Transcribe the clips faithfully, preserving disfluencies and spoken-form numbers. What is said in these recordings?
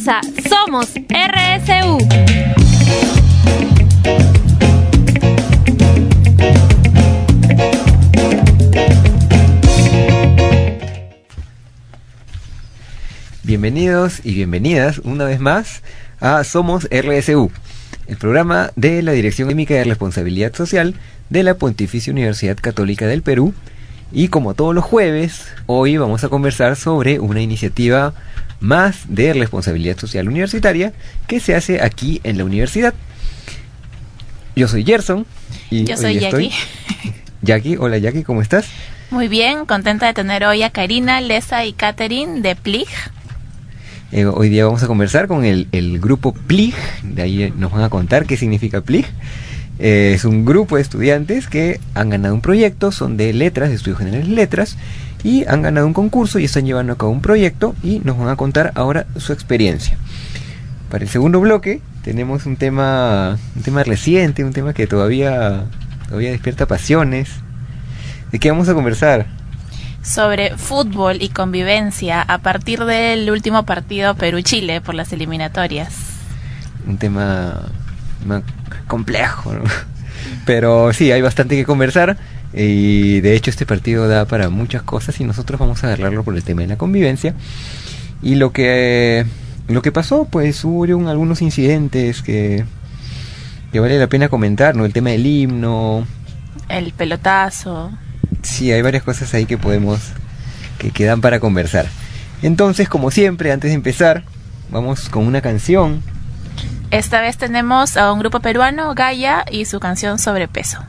a Somos R S U. Bienvenidos y bienvenidas una vez más a Somos R S U, el programa de la Dirección Académica de Responsabilidad Social de la Pontificia Universidad Católica del Perú. Y como todos los jueves, hoy vamos a conversar sobre una iniciativa más de responsabilidad social universitaria que se hace aquí en la universidad. Yo soy Gerson. Y Yo soy Jackie. Jackie, hola Jackie, ¿cómo estás? Muy bien, contenta de tener hoy a Karina, Lesa y Catherine de P L I G. Eh, hoy día vamos a conversar con el, el grupo P L I G, de ahí nos van a contar qué significa P L I G. Eh, es un grupo de estudiantes que han ganado un proyecto, son de letras, de estudios generales de letras, y han ganado un concurso y están llevando a cabo un proyecto y nos van a contar ahora su experiencia. Para el segundo bloque tenemos un tema, un tema reciente, un tema que todavía, todavía despierta pasiones. ¿De qué vamos a conversar? Sobre fútbol y convivencia a partir del último partido Perú-Chile por las eliminatorias. Un tema, tema complejo, ¿no? Pero sí, hay bastante que conversar y de hecho este partido da para muchas cosas y nosotros vamos a agarrarlo por el tema de la convivencia. Y lo que lo que pasó, pues hubo algunos incidentes que, que vale la pena comentar, ¿no? El tema del himno, el pelotazo. Sí, hay varias cosas ahí que podemos, que quedan para conversar. Entonces, como siempre, antes de empezar, vamos con una canción. Esta vez tenemos a un grupo peruano, Gaia, y su canción Sobrepeso.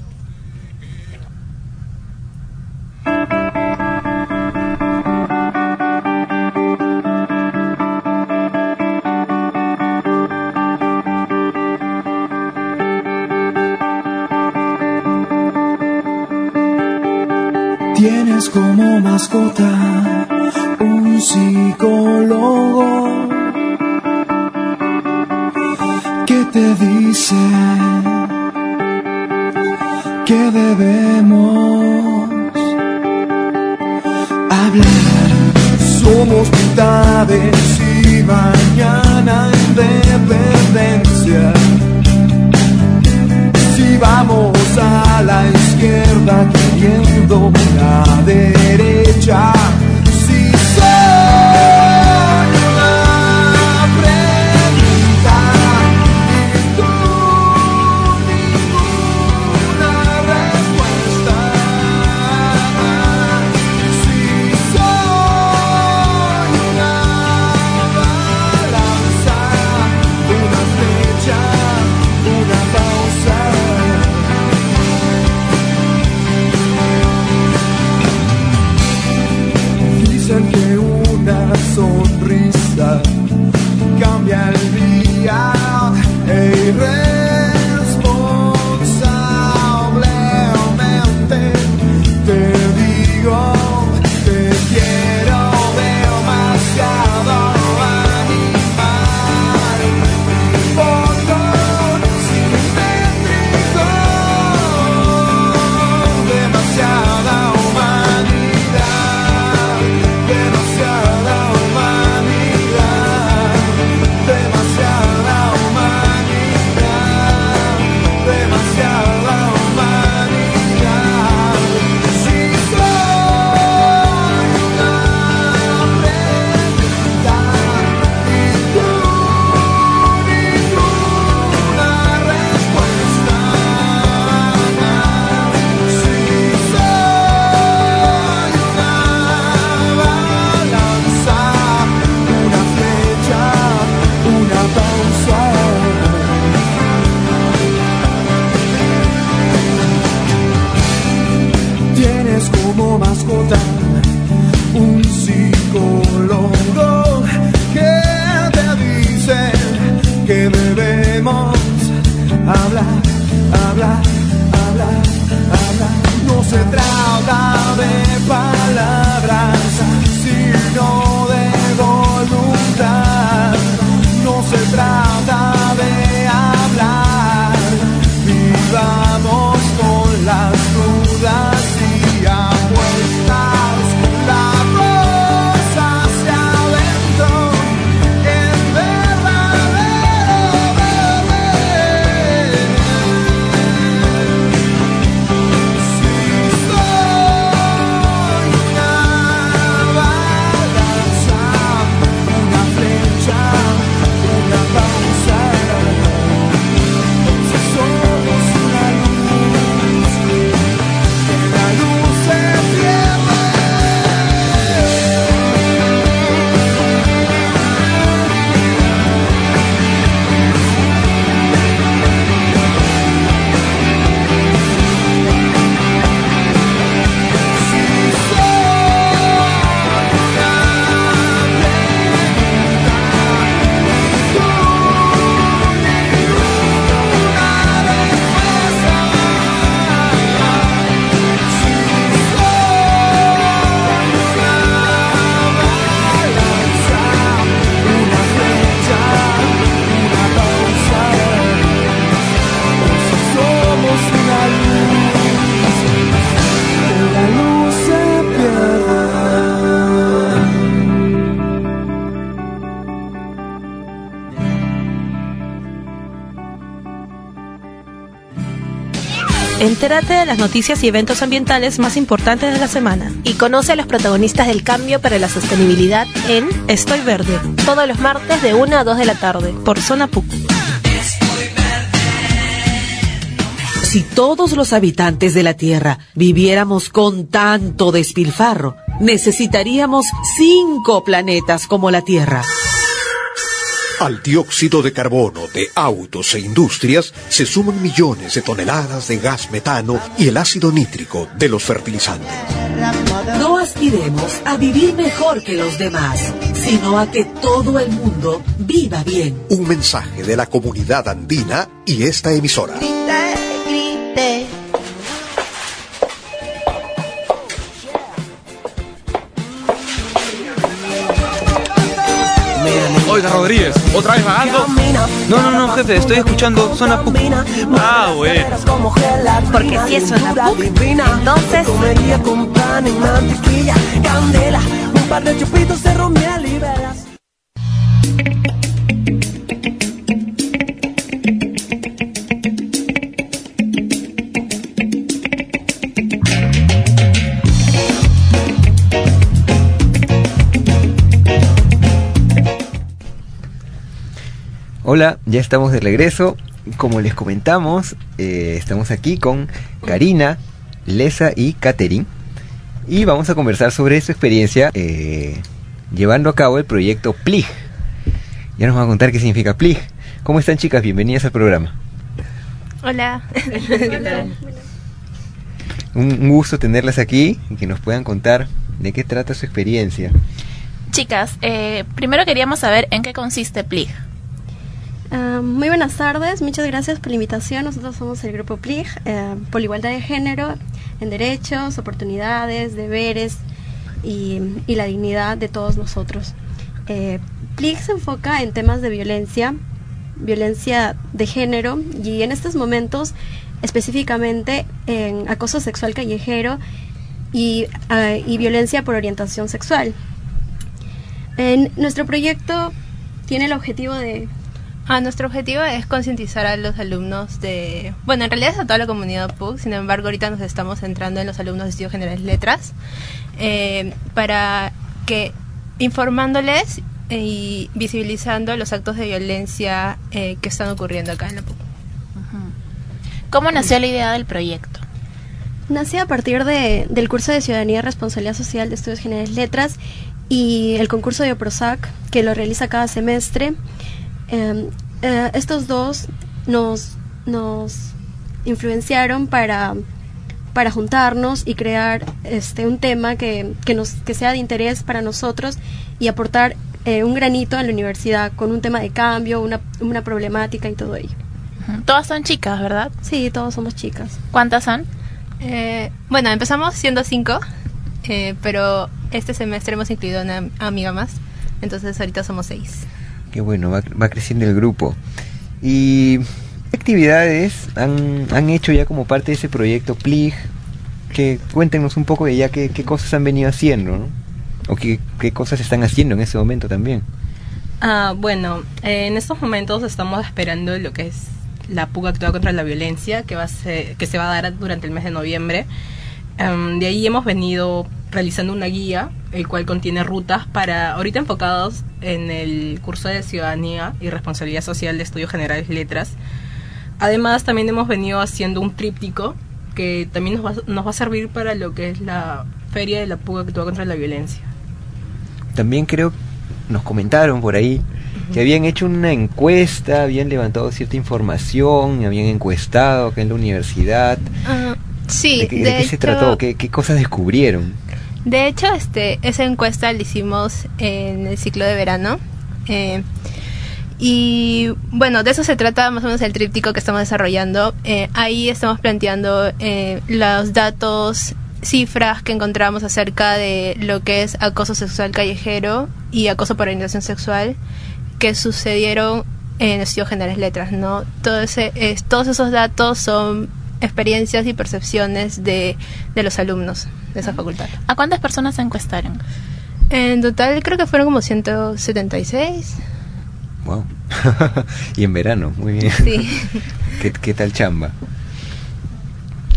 Tienes como mascota un psicólogo que te dice que debemos hablar. Somos mitades y mañana independencia. Si vamos a la izquierda queriendo la derecha, si soy una pregunta y tú ninguna respuesta, si soy una balanza, una flecha, una pausa. Que una sonrisa cambia el día e irresponsablemente te digo, te quiero demasiado animal, poco simétrico, demasiada humanidad. Demasiada humanidad, demasiada humanidad, demasiada humanidad. Si soy una pregunta y tú ninguna respuesta, si soy una balanza, una flecha, una pausa. Tienes como mascota un psicólogo que te dice que debemos hablar, hablar, hablar, hablar. No se trata de palabras, sino de voluntad. No se trata de hablar. Vivamos con las dudas y apuestas. La voz hacia adentro en Entérate de las noticias y eventos ambientales más importantes de la semana. Y conoce a los protagonistas del cambio para la sostenibilidad en Estoy Verde, todos los martes de una a dos de la tarde. por Zona P U C. Si todos los habitantes de la Tierra viviéramos con tanto despilfarro, necesitaríamos cinco planetas como la Tierra. Al dióxido de carbono de autos e industrias se suman millones de toneladas de gas metano y el ácido nítrico de los fertilizantes. No aspiremos a vivir mejor que los demás, sino a que todo el mundo viva bien. Un mensaje de la comunidad andina y esta emisora. Oiga, Rodríguez, ¿otra vez vagando? No, no, no, jefe, estoy escuchando Zona P U C. Ah, bueno. Porque si es Zona P U C, entonces... Hola, ya estamos de regreso. Como les comentamos, eh, estamos aquí con Karina, Lesa y Katherine. Y vamos a conversar sobre su experiencia eh, llevando a cabo el proyecto P L I G. Ya nos van a contar qué significa P L I G. ¿Cómo están, chicas? Bienvenidas al programa. Hola. Un, un gusto tenerlas aquí y que nos puedan contar de qué trata su experiencia. Chicas, eh, primero queríamos saber en qué consiste P L I G. Uh, muy buenas tardes, muchas gracias por la invitación. Nosotros somos el grupo P L I G, eh, por la igualdad de género, en derechos, oportunidades, deberes y, y la dignidad de todos nosotros. Eh, P L I G se enfoca en temas de violencia, violencia de género y en estos momentos específicamente en acoso sexual callejero y, uh, y violencia por orientación sexual. En nuestro proyecto tiene el objetivo de... Ah, nuestro objetivo es concientizar a los alumnos de... Bueno, en realidad es a toda la comunidad P U C, sin embargo ahorita nos estamos centrando en los alumnos de Estudios Generales Letras, eh, para que informándoles y visibilizando los actos de violencia eh, que están ocurriendo acá en la P U C. ¿Cómo nació la idea del proyecto? Nació a partir de, del curso de Ciudadanía y Responsabilidad Social de Estudios Generales Letras y el concurso de OPROSAC, que lo realiza cada semestre. Eh, eh, estos dos nos, nos influenciaron para, para juntarnos y crear este un tema que, que, nos, que sea de interés para nosotros y aportar eh, un granito a la universidad con un tema de cambio, una, una problemática y todo ello. Todas son chicas, ¿verdad? Sí, todos somos chicas. ¿Cuántas son? Eh, bueno, empezamos siendo cinco, eh, pero este semestre hemos incluido una amiga más, entonces ahorita somos seis. Qué bueno, va, va creciendo el grupo. ¿Y qué actividades han, han hecho ya como parte de ese proyecto P L I G? Que cuéntenos un poco de ya qué, qué cosas han venido haciendo, ¿no? O qué, qué cosas están haciendo en ese momento también. Ah, bueno, eh, en estos momentos estamos esperando lo que es la P U C Actúa contra la Violencia, que va a ser, que se va a dar durante el mes de noviembre. Um, de ahí hemos venido realizando una guía, el cual contiene rutas para, ahorita enfocados en el curso de Ciudadanía y Responsabilidad Social de Estudios Generales Letras. Además, también hemos venido haciendo un tríptico que también nos va, nos va a servir para lo que es la feria de la P U C Actúa contra la Violencia. También creo, nos comentaron por ahí, uh-huh, que habían hecho una encuesta, habían levantado cierta información, habían encuestado acá en la universidad. Uh, sí, ¿De, qué, de de qué hecho, se trató? ¿Qué, qué cosas descubrieron? De hecho, este, esa encuesta la hicimos en el ciclo de verano. Eh, y bueno, de eso se trata más o menos el tríptico que estamos desarrollando. Eh, ahí estamos planteando eh, los datos, cifras que encontramos acerca de lo que es acoso sexual callejero y acoso por orientación sexual que sucedieron en Estudios Generales Letras, ¿no? Todo ese, es, todos esos datos son experiencias y percepciones de, de los alumnos de esa facultad. ¿A cuántas personas se encuestaron? En total creo que fueron como ciento setenta y seis. Wow. Y en verano, muy bien. Sí. ¿Qué, qué tal chamba?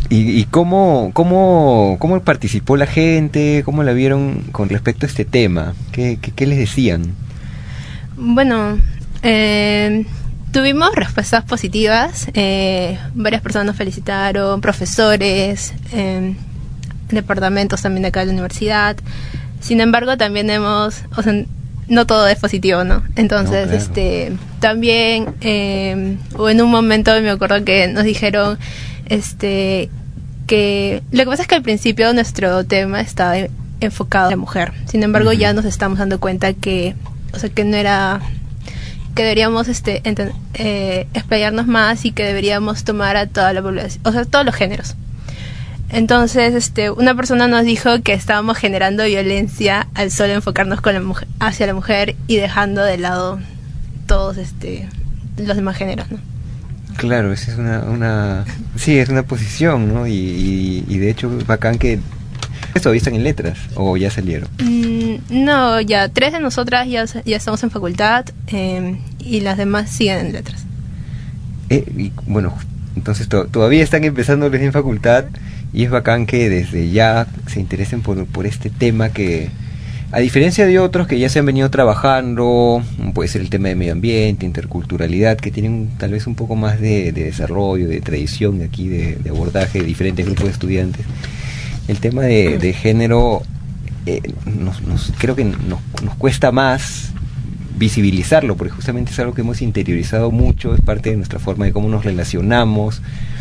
¿Y, y cómo, cómo, cómo participó la gente? ¿Cómo la vieron con respecto a este tema? ¿Qué, qué, qué les decían? Bueno, eh, tuvimos respuestas positivas. Eh, varias personas nos felicitaron, profesores, eh, departamentos también de acá de la universidad. Sin embargo, también hemos... O sea, no todo es positivo, ¿no? Entonces, no, claro. este también eh, o en un momento me acuerdo que nos dijeron este que lo que pasa es que al principio nuestro tema estaba enfocado a la mujer. Sin embargo, uh-huh. ya nos estamos dando cuenta que, o sea, que no era que deberíamos este ent- eh, explayarnos más y que deberíamos tomar a toda la población, o sea, todos los géneros. Entonces, este, una persona nos dijo que estábamos generando violencia al solo enfocarnos con la mujer, hacia la mujer y dejando de lado todos este, los demás géneros, ¿no? Claro, esa es una, una, sí, es una posición, ¿no? Y, y, y de hecho, bacán que todavía están en letras o ya salieron. Mm, no, ya tres de nosotras ya ya estamos en facultad eh, y las demás siguen en letras. Eh, y, bueno, entonces to- todavía están empezando en facultad. Y es bacán que desde ya se interesen por, por este tema que, a diferencia de otros que ya se han venido trabajando, puede ser el tema de medio ambiente, interculturalidad, que tienen tal vez un poco más de, de desarrollo, de tradición aquí, de, de abordaje de diferentes grupos de estudiantes. El tema de, de género, eh, nos, nos, creo que nos, nos cuesta más visibilizarlo, porque justamente es algo que hemos interiorizado mucho, es parte de nuestra forma de cómo nos relacionamos.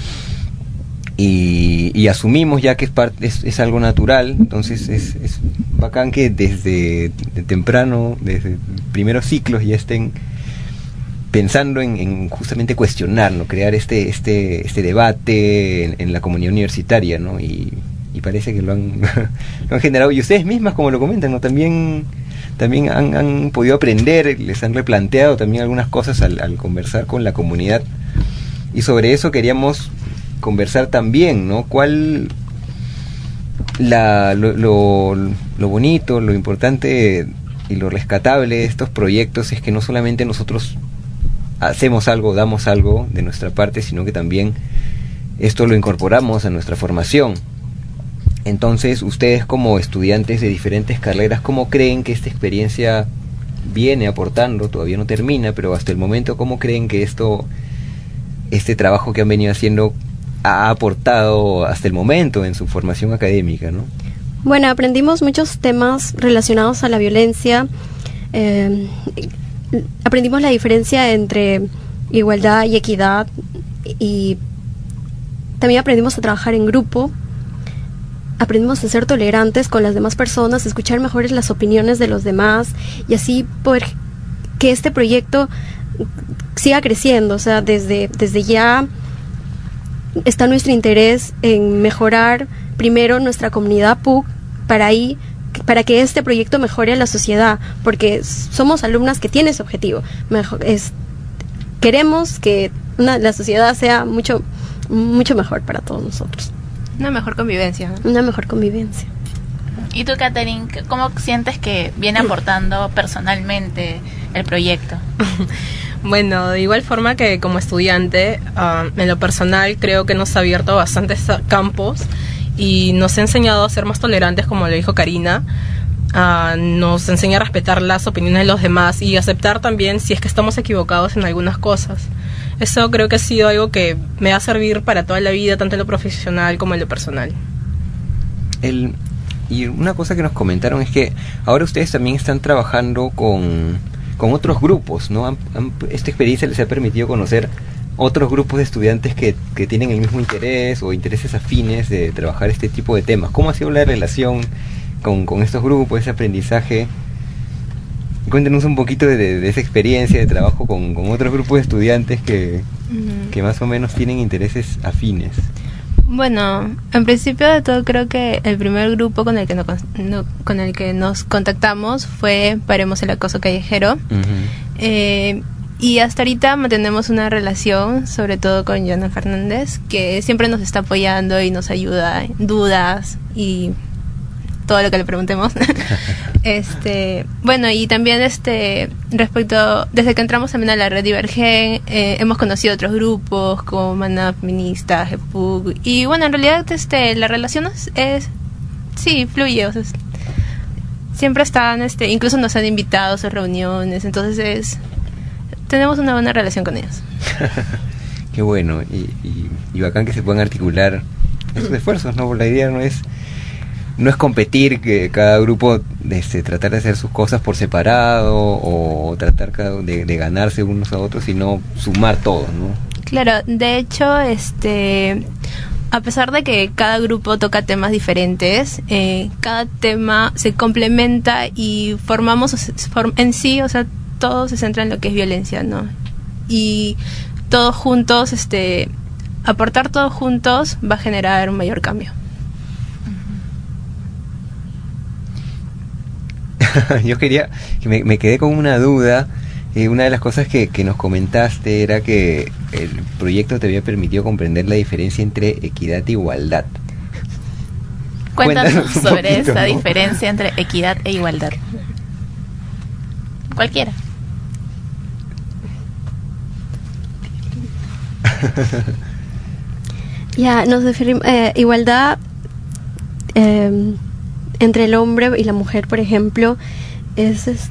Y, y asumimos ya que es, parte, es, es algo natural. Entonces es, es bacán que desde de temprano, desde primeros ciclos ya estén pensando en, en justamente cuestionar, ¿no? Crear este este este debate en, en la comunidad universitaria, ¿no? Y, y parece que lo han, lo han generado, y ustedes mismas, como lo comentan, ¿no? También también han, han podido aprender, les han replanteado también algunas cosas al, al conversar con la comunidad, y sobre eso queríamos conversar también, ¿no? ¿Cuál la, lo, lo, lo bonito, lo importante y lo rescatable de estos proyectos es que no solamente nosotros hacemos algo, damos algo de nuestra parte, sino que también esto lo incorporamos a nuestra formación. Entonces, ustedes como estudiantes de diferentes carreras, ¿cómo creen que esta experiencia viene aportando? Todavía no termina, pero hasta el momento, ¿cómo creen que esto, este trabajo que han venido haciendo ha aportado hasta el momento en su formación académica, ¿no? Bueno, aprendimos muchos temas relacionados a la violencia. Eh, aprendimos la diferencia entre igualdad y equidad, y también aprendimos a trabajar en grupo. Aprendimos a ser tolerantes con las demás personas, a escuchar mejores las opiniones de los demás, y así poder que este proyecto siga creciendo. O sea, desde, desde ya está nuestro interés en mejorar primero nuestra comunidad P U C para ahí para que este proyecto mejore a la sociedad, porque somos alumnas que tienen ese objetivo. Mejor, es, queremos que una, la sociedad sea mucho mucho mejor para todos nosotros. Una mejor convivencia. Una mejor convivencia. ¿Y tú, Catherine, cómo sientes que viene aportando personalmente el proyecto? Bueno, de igual forma que como estudiante, uh, en lo personal creo que nos ha abierto bastantes campos y nos ha enseñado a ser más tolerantes, como le dijo Karina. Uh, nos enseña a respetar las opiniones de los demás y aceptar también si es que estamos equivocados en algunas cosas. Eso creo que ha sido algo que me va a servir para toda la vida, tanto en lo profesional como en lo personal. El, y una cosa que nos comentaron es que ahora ustedes también están trabajando con, con otros grupos, ¿no? Han, han, esta experiencia les ha permitido conocer otros grupos de estudiantes que, que tienen el mismo interés o intereses afines de trabajar este tipo de temas. ¿Cómo ha sido la relación con, con estos grupos, ese aprendizaje? Cuéntenos un poquito de, de, de esa experiencia de trabajo con, con otros grupos de estudiantes que, uh-huh. que más o menos tienen intereses afines. Bueno, en principio de todo creo que el primer grupo con el que, no, no, con el que nos contactamos fue Paremos el Acoso Callejero. Uh-huh. Eh, y hasta ahorita mantenemos una relación, sobre todo con Joana Fernández, que siempre nos está apoyando y nos ayuda en dudas y todo lo que le preguntemos. este Bueno, y también este respecto, desde que entramos también a la red Divergen, eh, hemos conocido otros grupos como Maná Feminista, G P U C, y bueno, en realidad este la relación es, es sí, fluye, o sea, es, siempre están, este incluso nos han invitado a sus reuniones, entonces es, tenemos una buena relación con ellos. Qué bueno, y, y, y bacán que se puedan articular esos esfuerzos, ¿no? La idea no es no es competir, que cada grupo este, tratar de hacer sus cosas por separado o tratar cada, de, de ganarse unos a otros, sino sumar todos, ¿no? Claro, de hecho, este a pesar de que cada grupo toca temas diferentes, eh, cada tema se complementa y formamos en sí, o sea, todo se centra en lo que es violencia, ¿no? Y todos juntos, este aportar todos juntos va a generar un mayor cambio. Yo quería, que me, me quedé con una duda. Eh, una de las cosas que, que nos comentaste era que el proyecto te había permitido comprender la diferencia entre equidad e igualdad. Cuéntanos, Cuéntanos sobre poquito, esa ¿no? diferencia entre equidad e igualdad. Cualquiera. Ya, nos referimos eh, igualdad eh, entre el hombre y la mujer, por ejemplo, es, es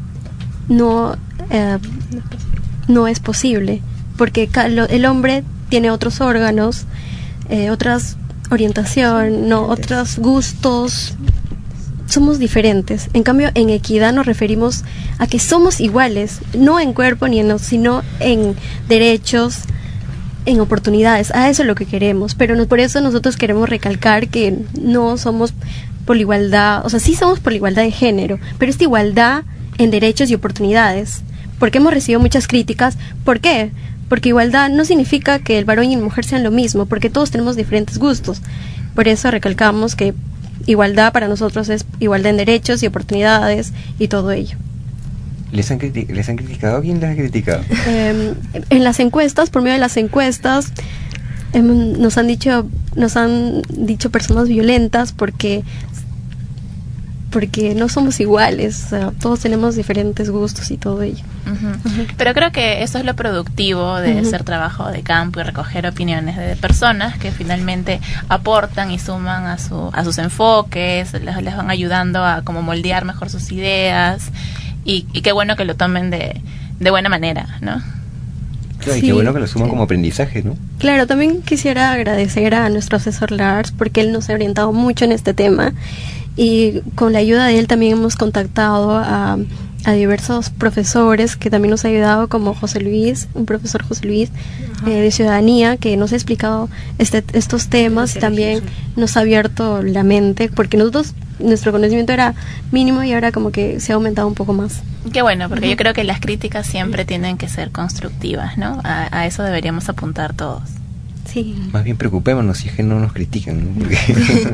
no eh, no es posible, porque ca- lo, el hombre tiene otros órganos, eh, otras orientación, no otros gustos, somos diferentes. En cambio, en equidad nos referimos a que somos iguales, no en cuerpo ni en, sino en derechos, en oportunidades. A eso es lo que queremos, pero no, por eso nosotros queremos recalcar que no somos por la igualdad, o sea, sí somos por la igualdad de género, pero esta igualdad en derechos y oportunidades, porque hemos recibido muchas críticas. ¿Por qué? Porque igualdad no significa que el varón y la mujer sean lo mismo, porque todos tenemos diferentes gustos. Por eso recalcamos que igualdad para nosotros es igualdad en derechos y oportunidades y todo ello. ¿Les han, criti- ¿Les han criticado? ¿Quién les ha criticado? Eh, en las encuestas, por medio de las encuestas, eh, nos han dicho, nos han dicho personas violentas porque porque no somos iguales, o sea, todos tenemos diferentes gustos y todo ello. Uh-huh. Uh-huh. Pero creo que eso es lo productivo de Uh-huh. hacer trabajo de campo y recoger opiniones de personas que finalmente aportan y suman a su a sus enfoques, les, les van ayudando a como moldear mejor sus ideas, y, y qué bueno que lo tomen de, de buena manera, ¿no? Claro, y Sí, qué bueno que lo suman sí. como aprendizaje, ¿no? Claro, también quisiera agradecer a nuestro asesor Lars porque él nos ha orientado mucho en este tema, y con la ayuda de él también hemos contactado a, a diversos profesores que también nos ha ayudado, como José Luis, un profesor José Luis eh, de Ciudadanía, que nos ha explicado este, estos temas, y también nos ha abierto la mente, porque nosotros, nuestro conocimiento era mínimo y ahora como que se ha aumentado un poco más. Qué bueno, porque Uh-huh. yo creo que las críticas siempre tienen que ser constructivas, ¿no? A, a eso deberíamos apuntar todos. Sí. Más bien preocupémonos si es que no nos critican, ¿no? Porque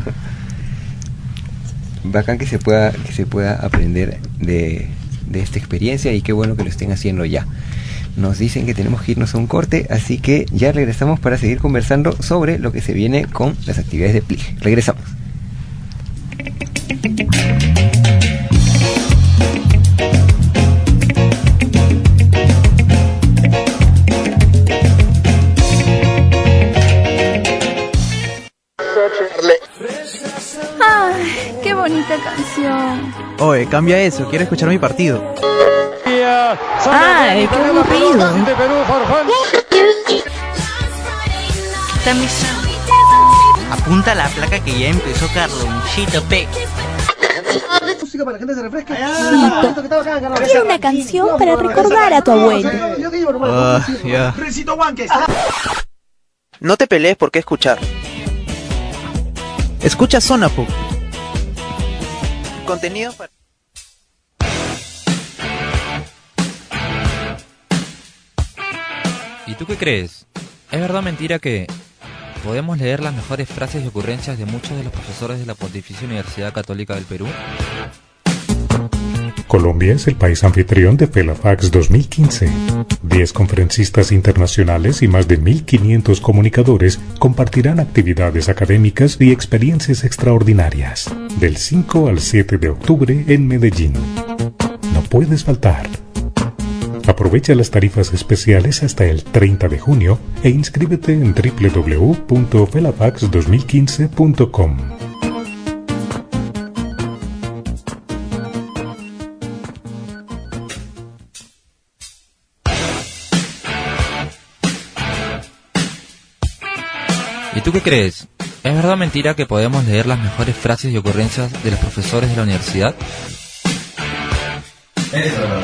bacán que se pueda que se pueda aprender de, de esta experiencia, y qué bueno que lo estén haciendo ya. Nos dicen que tenemos que irnos a un corte, así que ya regresamos para seguir conversando sobre lo que se viene con las actividades de P L I G. Regresamos. Ay, qué bonita canción. Oye, cambia eso, quiero escuchar mi partido. Ay, qué aburrido. Apunta la placa que ya empezó Carlonchito P. Música para que la gente se refresque. Quiero una canción para recordar a tu abuelo. Ah, ya. No te pelees por qué escuchar. Escucha Zona P U C. Contenido para... ¿Y tú qué crees? ¿Es verdad o mentira que podemos leer las mejores frases y ocurrencias de muchos de los profesores de la Pontificia Universidad Católica del Perú? Colombia es el país anfitrión de FELAFAX dos mil quince. diez conferencistas internacionales y más de mil quinientos comunicadores compartirán actividades académicas y experiencias extraordinarias. Del cinco al siete de octubre en Medellín. No puedes faltar. Aprovecha las tarifas especiales hasta el treinta de junio e inscríbete en doble u doble u doble u punto felafax dos mil quince punto com. ¿Y tú qué crees? ¿Es verdad o mentira que podemos leer las mejores frases y ocurrencias de los profesores de la universidad? Es verdad.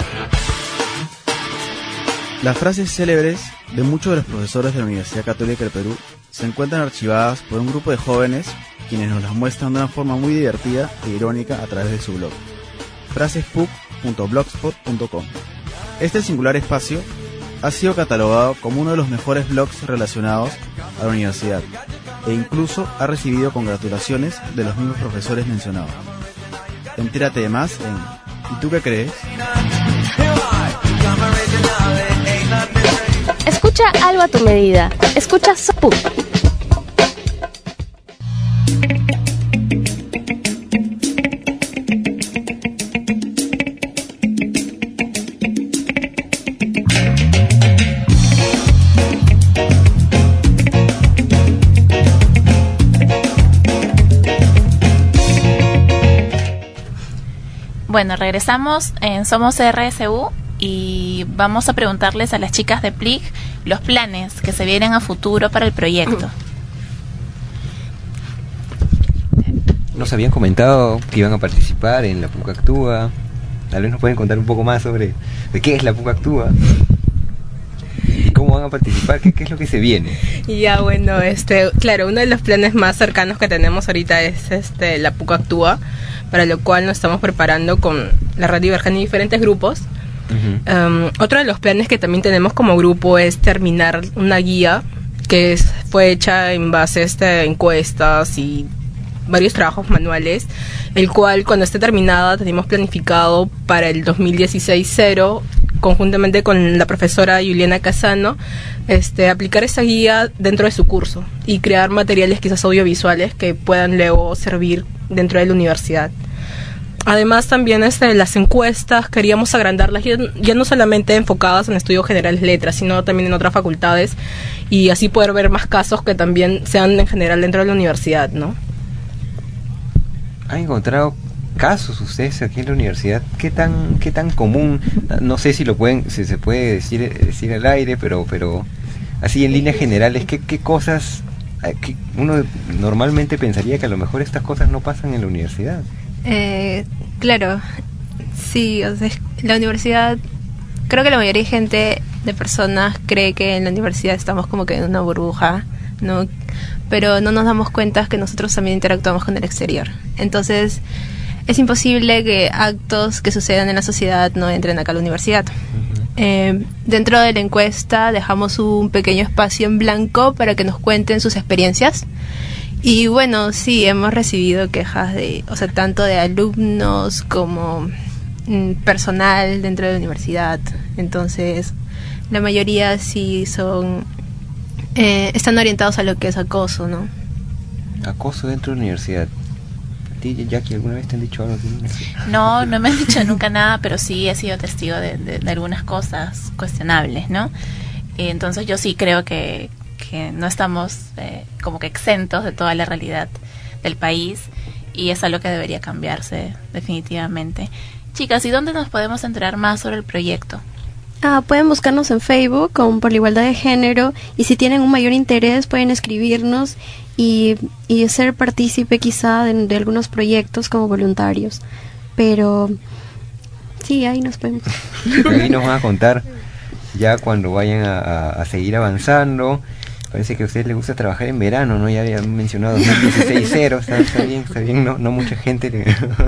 Las frases célebres de muchos de los profesores de la Universidad Católica del Perú se encuentran archivadas por un grupo de jóvenes quienes nos las muestran de una forma muy divertida e irónica a través de su blog, frasespuc punto blogspot punto com. Este singular espacio ha sido catalogado como uno de los mejores blogs relacionados a la universidad e incluso ha recibido congratulaciones de los mismos profesores mencionados. Entérate de más en ¿Y tú qué crees? Escucha algo a tu medida. Escucha Sopuc. Bueno, regresamos en Somos R S U y vamos a preguntarles a las chicas de P L I G los planes que se vienen a futuro para el proyecto. Nos habían comentado que iban a participar en la PUC Actúa. Tal vez nos pueden contar un poco más sobre de qué es la PUC Actúa y cómo van a participar, qué, qué es lo que se viene. Ya, bueno, este, claro, uno de los planes más cercanos que tenemos ahorita es este la PUC Actúa, para lo cual nos estamos preparando con la Red Divergente y diferentes grupos. Uh-huh. Um, otro de los planes que también tenemos como grupo es terminar una guía que es, fue hecha en base a este, encuestas y varios trabajos manuales, el cual cuando esté terminada tenemos planificado para el dos mil dieciséis cero, conjuntamente con la profesora Juliana Casano, este, aplicar esa guía dentro de su curso y crear materiales quizás audiovisuales que puedan luego servir dentro de la universidad. Además también este, las encuestas queríamos agrandarlas ya, ya no solamente enfocadas en estudios generales letras, sino también en otras facultades y así poder ver más casos que también sean en general dentro de la universidad, ¿no? ¿Han encontrado casos ustedes aquí en la universidad? ¿Qué tan qué tan común? No sé si lo pueden si se puede decir decir al aire, pero pero así en líneas generales, ¿qué, qué cosas que uno normalmente pensaría que a lo mejor estas cosas no pasan en la universidad? Eh, claro, sí, o sea, la universidad, creo que la mayoría de gente, de personas, cree que en la universidad estamos como que en una burbuja, ¿no? Pero no nos damos cuenta que nosotros también interactuamos con el exterior. Entonces, es imposible que actos que sucedan en la sociedad no entren acá a la universidad. Uh-huh. Eh, dentro de la encuesta dejamos un pequeño espacio en blanco para que nos cuenten sus experiencias. Y bueno, sí, hemos recibido quejas de, o sea, tanto de alumnos como mm, personal dentro de la universidad. Entonces, la mayoría sí son, eh, están orientados a lo que es acoso, ¿no? Acoso dentro de la universidad. ¿A ti, Jackie, alguna vez te han dicho algo? No, no me han dicho nunca nada, pero sí he sido testigo de, de, de algunas cosas cuestionables, ¿no? Y entonces yo sí creo que que no estamos eh, como que exentos de toda la realidad del país y es algo que debería cambiarse definitivamente. Chicas, ¿y dónde nos podemos enterar más sobre el proyecto? Ah, pueden buscarnos en Facebook con Por la Igualdad de Género y si tienen un mayor interés pueden escribirnos y, y ser partícipe quizá de, de algunos proyectos como voluntarios. Pero sí, ahí nos podemos. Ahí nos van a contar ya cuando vayan a, a, a seguir avanzando. Parece que a ustedes les gusta trabajar en verano, ¿no? Ya habían mencionado dos mil dieciséis cero, está, está bien, está bien, no, no mucha gente le...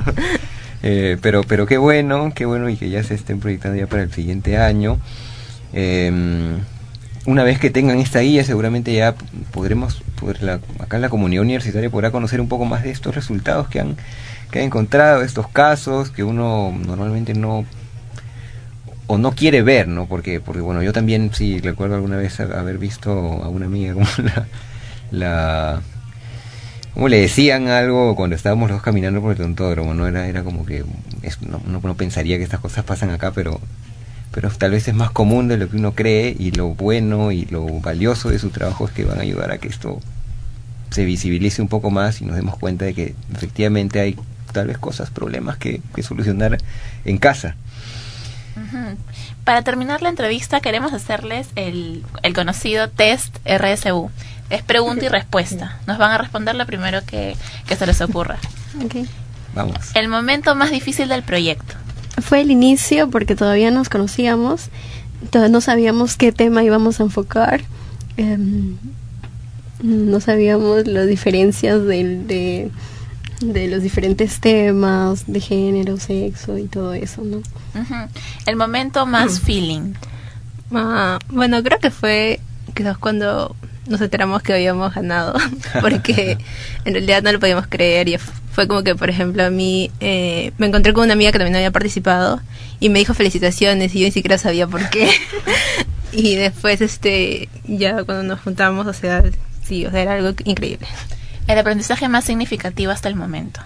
eh, pero pero qué bueno, qué bueno y que ya se estén proyectando ya para el siguiente año. Eh, una vez que tengan esta guía seguramente ya podremos, poder la, acá en la comunidad universitaria podrá conocer un poco más de estos resultados que han que ha encontrado, estos casos que uno normalmente no o no quiere ver, ¿no? Porque, porque bueno, yo también sí recuerdo alguna vez haber visto a una amiga como la, la como le decían algo cuando estábamos los dos caminando por el tontódromo, ¿no? Era, era como que es, no, no, no pensaría que estas cosas pasan acá, pero pero tal vez es más común de lo que uno cree, y lo bueno y lo valioso de su trabajo es que van a ayudar a que esto se visibilice un poco más y nos demos cuenta de que efectivamente hay tal vez cosas, problemas que, que solucionar en casa. Uh-huh. Para terminar la entrevista queremos hacerles el, el conocido test R S U. Es pregunta y respuesta. Nos van a responder lo primero que, que se les ocurra. Okay. Vamos. El momento más difícil del proyecto. Fue el inicio, porque todavía nos conocíamos, todavía no sabíamos qué tema íbamos a enfocar, eh, no sabíamos las diferencias de, de, de los diferentes temas, de género, sexo y todo eso, ¿no? Uh-huh. El momento más feeling. Ah, bueno, creo que fue quizás cuando nos enteramos que habíamos ganado, porque en realidad no lo podíamos creer, y fue como que, por ejemplo, a mí eh, me encontré con una amiga que también había participado y me dijo felicitaciones y yo ni siquiera sabía por qué. Y después, este, ya cuando nos juntamos, o sea, sí, o sea, era algo increíble. El aprendizaje más significativo hasta el momento.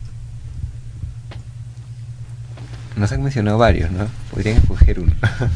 Nos han mencionado varios, ¿no? Podrían escoger uno.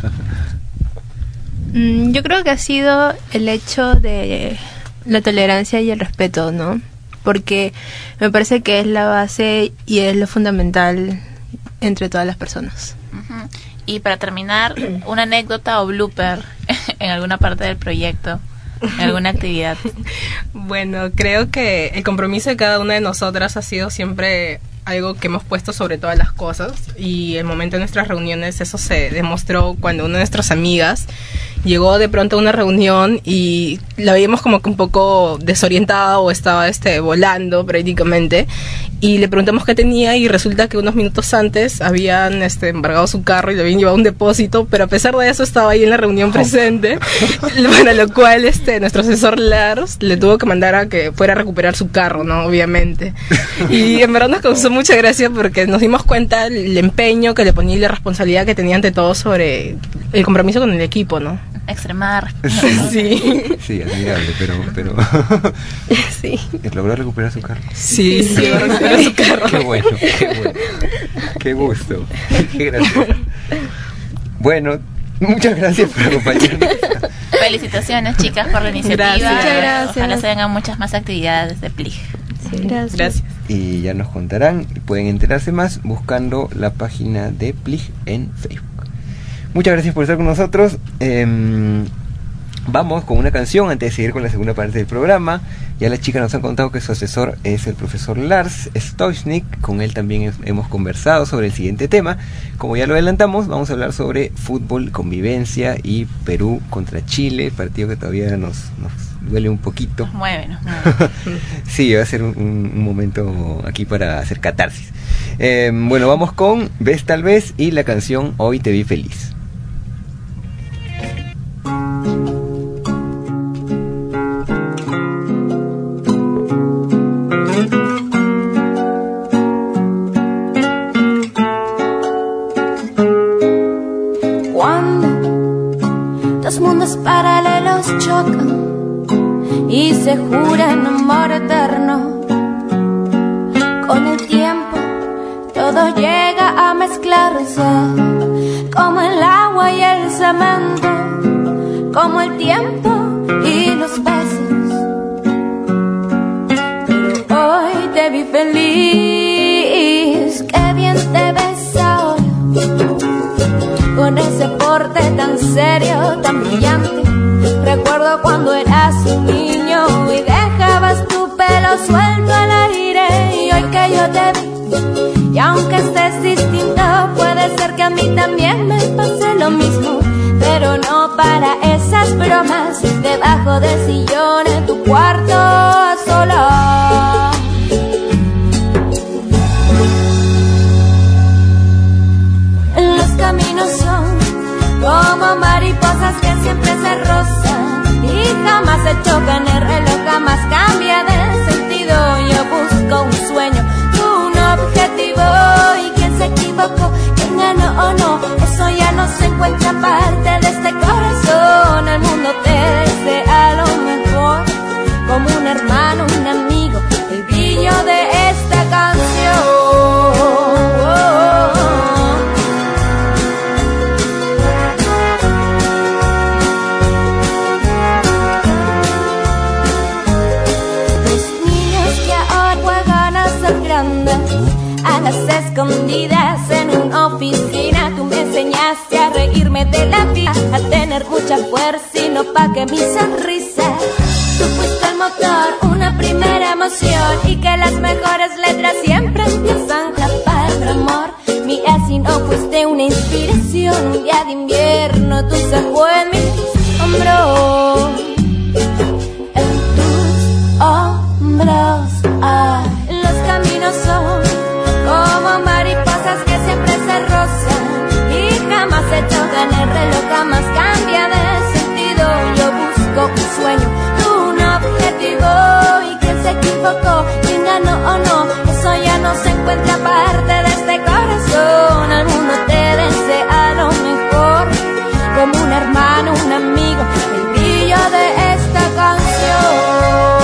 mm, yo creo que ha sido el hecho de la tolerancia y el respeto, ¿no? Porque me parece que es la base y es lo fundamental entre todas las personas. Uh-huh. Y para terminar, una anécdota o blooper en alguna parte del proyecto, en alguna actividad. Bueno, creo que el compromiso de cada una de nosotras ha sido siempre algo que hemos puesto sobre todas las cosas, y el momento de nuestras reuniones eso se demostró cuando una de nuestras amigas llegó de pronto a una reunión y la veíamos como que un poco desorientada o estaba este volando prácticamente, y le preguntamos qué tenía y resulta que unos minutos antes habían este embargado su carro y le habían llevado un depósito, pero a pesar de eso estaba ahí en la reunión presente. Bueno, lo cual este nuestro asesor Lars le tuvo que mandar a que fuera a recuperar su carro, ¿no? Obviamente. Y en verdad nos causó mucha gracia porque nos dimos cuenta el empeño que le ponía y la responsabilidad que tenía ante todo sobre el compromiso con el equipo, ¿no? Extremar. Sí. Sí, admirable, pero... pero sí. ¿Logró recuperar su carro? Sí, sí, sí, logró recuperar su carro. Qué bueno, qué bueno. Qué gusto. Qué gracioso. Bueno, muchas gracias por acompañarnos. Felicitaciones, chicas, por la iniciativa. Gracias. Muchas gracias. Ojalá se vengan muchas más actividades de P L I G. Sí, gracias. Gracias. Y ya nos contarán, y pueden enterarse más buscando la página de P L I G en Facebook. Muchas gracias por estar con nosotros. Eh, vamos con una canción antes de seguir con la segunda parte del programa. Ya las chicas nos han contado que su asesor es el profesor Lars Stoichnik. Con él también es, hemos conversado sobre el siguiente tema. Como ya lo adelantamos, vamos a hablar sobre fútbol, convivencia y Perú contra Chile, partido que todavía nos, nos duele un poquito. Muévenos. Sí, va a ser un, un momento aquí para hacer catarsis. Eh, bueno, vamos con Ves tal vez y la canción Hoy te vi feliz. Dos mundos paralelos chocan y se juran amor eterno. Con el tiempo todo llega a mezclarse, como el agua y el cemento, como el tiempo y los besos. Pero hoy te vi feliz, qué bien te ves ahora, con ese porte tan serio, tan brillante. Recuerdo cuando eras un niño y dejabas tu pelo suelto al aire. Y hoy que yo te vi, y aunque estés distinto, puede ser que a mí también me pase lo mismo. Pero no para esas bromas, debajo del sillón en tu cuarto a solas. Los caminos son como mariposas que siempre se rozan y jamás se chocan. El reloj jamás cambia de sentido. Yo busco un sueño, un objeto no, no, eso ya no se encuentra parte de este corazón. El mundo te desea lo mejor, como un hermano, un amigo, el brillo de esta canción. Los niños que ahora juegan a ser grandes, a las escondidas en una oficina. Tú me enseñaste a reírme de la vida, a tener mucha fuerza y no pague mi sonrisa. Tú fuiste el motor, una primera emoción, y que las mejores letras siempre empiezan la palabra amor. Mira si no fuiste una inspiración, un día de invierno tu sacó en mis hombros, en tus hombros. Ah, los caminos son como mariposas que siempre se rozan y jamás se tocan. El reloj jamás cambia de sentido. Yo busco un sueño, un objetivo, y quien se equivocó, quien ganó o no, eso ya no se encuentra parte de este corazón. El mundo te desea lo mejor, como un hermano, un amigo, el brillo de esta canción.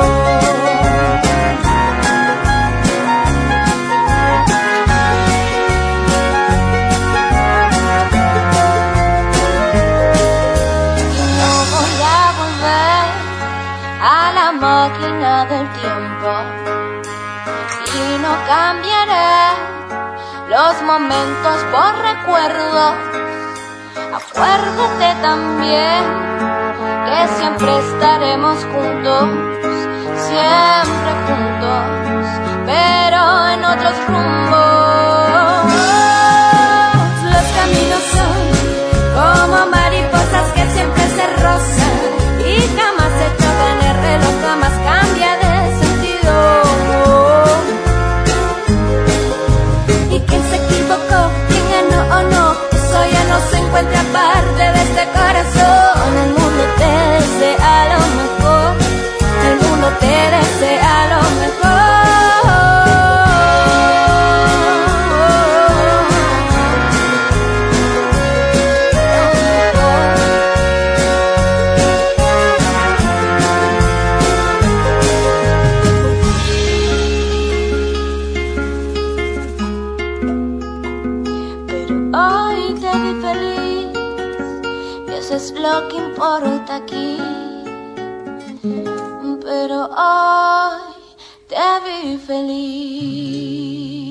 Máquina del tiempo, y no cambiaré los momentos por recuerdos. Acuérdate también que siempre estaremos juntos, siempre juntos, pero en otros rumbos. Los caminos son como mariposas que siempre se rozan y jamás se chocan. El reloj jamás cambia de sentido. Y quien se equivocó, quien ganó o no, eso ya no se encuentra parte de este corazón. El mundo te desea lo mejor, el mundo te desea lo mejor. Es lo que importa aquí, pero hoy te vi feliz.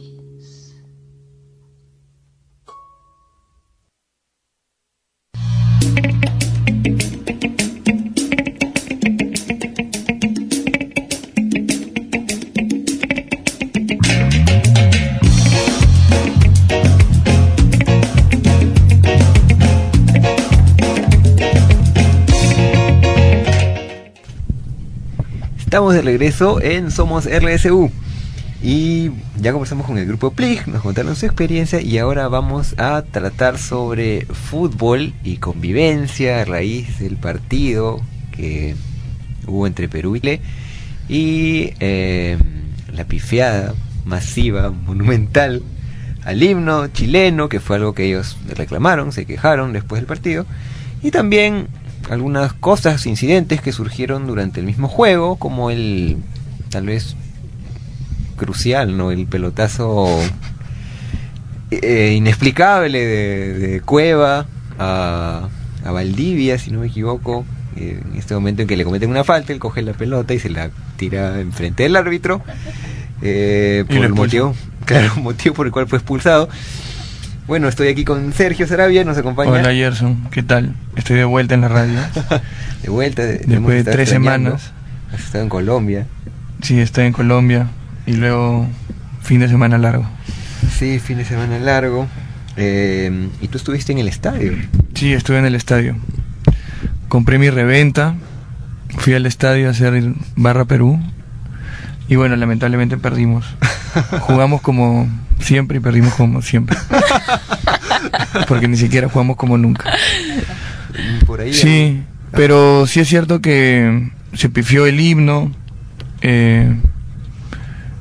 Estamos de regreso en Somos R S U y ya conversamos con el grupo Plig, nos contaron su experiencia y ahora vamos a tratar sobre fútbol y convivencia a raíz del partido que hubo entre Perú y Chile y eh, la pifiada masiva, monumental al himno chileno, que fue algo que ellos reclamaron, se quejaron después del partido, y también algunas cosas, incidentes que surgieron durante el mismo juego, como el tal vez crucial, ¿no? El pelotazo eh, inexplicable de, de Cueva a, a Valdivia, si no me equivoco, eh, en este momento en que le cometen una falta, él coge la pelota y se la tira enfrente del árbitro, eh, por el motivo, claro, motivo por el cual fue expulsado. Bueno, estoy aquí con Sergio Sarabia, nos acompaña. Hola Gerson, ¿qué tal? Estoy de vuelta en la radio. De vuelta, de, después de tres semanas. Has estado en Colombia. Sí, estoy en Colombia y luego fin de semana largo. Sí, fin de semana largo. Eh, ¿Y tú estuviste en el estadio? Sí, estuve en el estadio. Compré mi reventa, fui al estadio a hacer Barra Perú y bueno, lamentablemente perdimos. Jugamos como siempre y perdimos como siempre. Porque ni siquiera jugamos como nunca. Por ahí sí, hay... pero sí es cierto que se pifió el himno. Eh,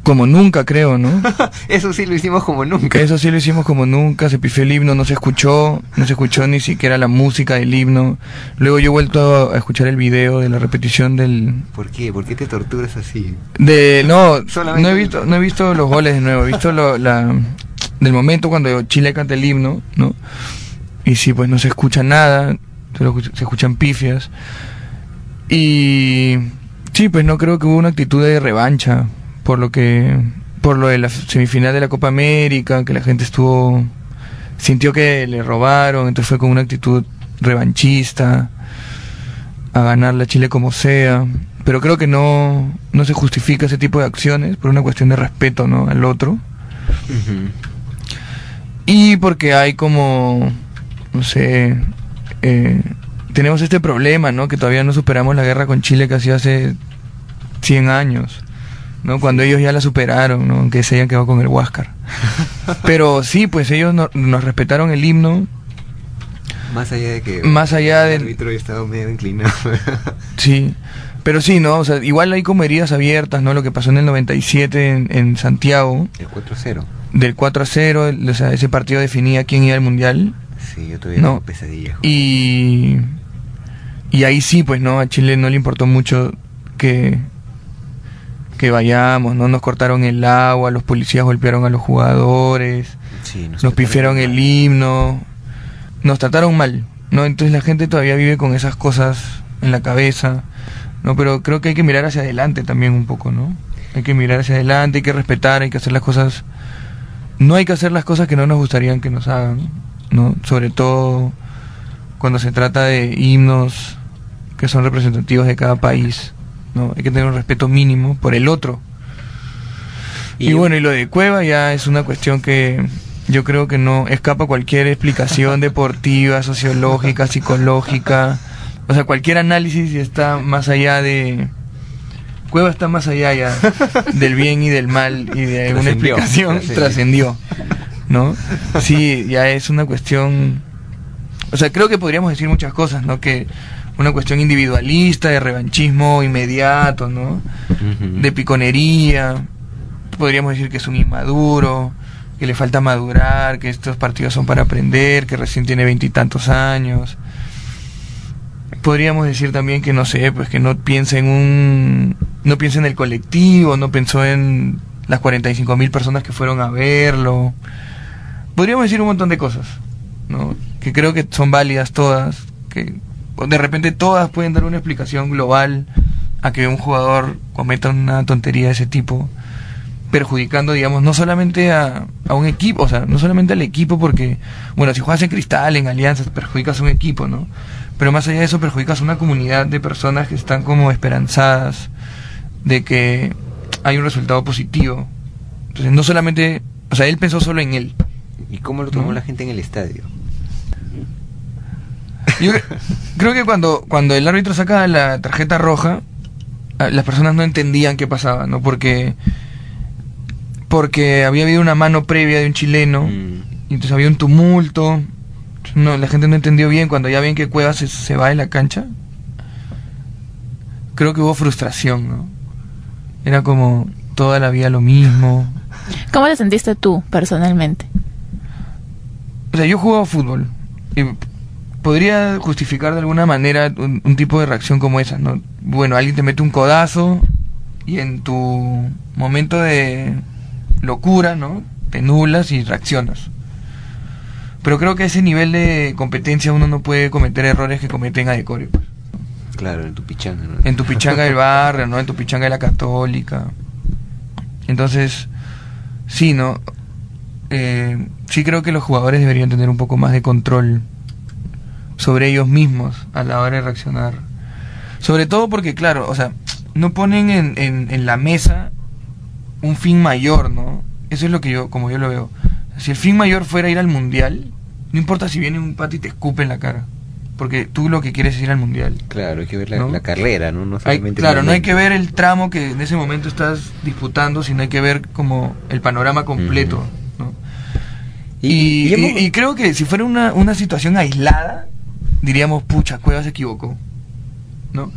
como nunca, creo, ¿no? Eso sí lo hicimos como nunca. Eso sí lo hicimos como nunca, se pifió el himno, no se escuchó, no se escuchó ni siquiera la música del himno. Luego yo he vuelto a escuchar el video de la repetición del... ¿Por qué? ¿Por qué te torturas así? De, no, Solamente no he visto, no he visto los goles de nuevo, he visto lo, la, del momento cuando Chile canta el himno, ¿no? Y sí, pues no se escucha nada, solo se escuchan pifias. Y sí, pues no creo que hubo una actitud de revancha por lo que por lo de la semifinal de la Copa América, que la gente estuvo sintió que le robaron, entonces fue con una actitud revanchista a ganarle a Chile como sea, pero creo que no no se justifica ese tipo de acciones por una cuestión de respeto, ¿no?, al otro. Uh-huh. Y porque hay como, no sé, eh, tenemos este problema, ¿no?, que todavía no superamos la guerra con Chile casi hace cien años, ¿no?, cuando ellos ya la superaron, ¿no?, aunque se hayan quedado con el Huáscar. Pero sí, pues ellos no, nos respetaron el himno. Más allá de que más allá el de, árbitro estaba medio inclinado. Sí, pero sí, ¿no? O sea, igual hay como heridas abiertas, ¿no? Lo que pasó en el noventa y siete en, en Santiago. El cuatro a cero. Del cuatro a cero, o sea, ese partido definía quién iba al Mundial. Sí, yo todavía no tengo pesadillas. Y, y ahí sí, pues, ¿no? A Chile no le importó mucho que... que vayamos, ¿no? Nos cortaron el agua, los policías golpearon a los jugadores, sí, nos, nos pifiaron el himno, nos trataron mal, ¿no? Entonces la gente todavía vive con esas cosas en la cabeza, ¿no? Pero creo que hay que mirar hacia adelante también un poco, ¿no? Hay que mirar hacia adelante, hay que respetar, hay que hacer las cosas, no hay que hacer las cosas que no nos gustarían que nos hagan, ¿no? Sobre todo cuando se trata de himnos que son representativos de cada país, ¿no? Hay que tener un respeto mínimo por el otro. Y, y bueno, y lo de Cueva ya es una cuestión que yo creo que no escapa a cualquier explicación deportiva, sociológica, psicológica, o sea, cualquier análisis está más allá de... Cueva está más allá ya del bien y del mal y de alguna explicación, trascendió, ¿no? Sí, ya es una cuestión... O sea, creo que podríamos decir muchas cosas, ¿no? Que una cuestión individualista, de revanchismo inmediato, ¿no? Uh-huh. De piconería. Podríamos decir que es un inmaduro, que le falta madurar, que estos partidos son para aprender, que recién tiene veintitantos años. Podríamos decir también que, no sé, pues que no piensa en un... no piensa en el colectivo, no pensó en las cuarenta y cinco mil personas que fueron a verlo. Podríamos decir un montón de cosas, ¿no? Que creo que son válidas todas, que de repente todas pueden dar una explicación global a que un jugador cometa una tontería de ese tipo, perjudicando, digamos, no solamente a, a un equipo, o sea, no solamente al equipo, porque, bueno, si juegas en Cristal, en Alianza, perjudicas a un equipo, ¿no? Pero más allá de eso, perjudicas a una comunidad de personas que están como esperanzadas de que hay un resultado positivo. Entonces, no solamente, o sea, él pensó solo en él. ¿Y cómo lo tomó ¿no? la gente en el estadio? Yo creo que cuando, cuando el árbitro saca la tarjeta roja, las personas no entendían qué pasaba, ¿no? Porque porque había habido una mano previa de un chileno, mm. y entonces había un tumulto. No, la gente no entendió bien. Cuando ya ven que Cuevas se, se va de la cancha, creo que hubo frustración, ¿no? Era como toda la vida lo mismo. ¿Cómo te sentiste tú, personalmente? O sea, yo jugaba fútbol y podría justificar de alguna manera un, un tipo de reacción como esa, ¿no? Bueno, alguien te mete un codazo y en tu momento de locura, ¿no? Te nublas y reaccionas. Pero creo que a ese nivel de competencia uno no puede cometer errores que cometen Adecorio, pues. Claro, en tu pichanga, ¿no? En tu pichanga del barrio, ¿no? En tu pichanga de la Católica. Entonces, sí, ¿no? Eh, sí creo que los jugadores deberían tener un poco más de control sobre ellos mismos a la hora de reaccionar. Sobre todo porque, claro, o sea, no ponen en, en, en la mesa un fin mayor, ¿no? Eso es lo que yo, como yo lo veo. Si el fin mayor fuera ir al mundial, no importa si viene un pato y te escupe en la cara, porque tú lo que quieres es ir al mundial. Claro, hay que ver la, ¿no? la carrera, ¿no? no hay, claro, no hay que ver el tramo que en ese momento estás disputando, sino hay que ver como el panorama completo, uh-huh. ¿no? Y, y, y, hemos... y, y creo que si fuera una, una situación aislada, diríamos, pucha, Cuevas se equivocó, ¿no?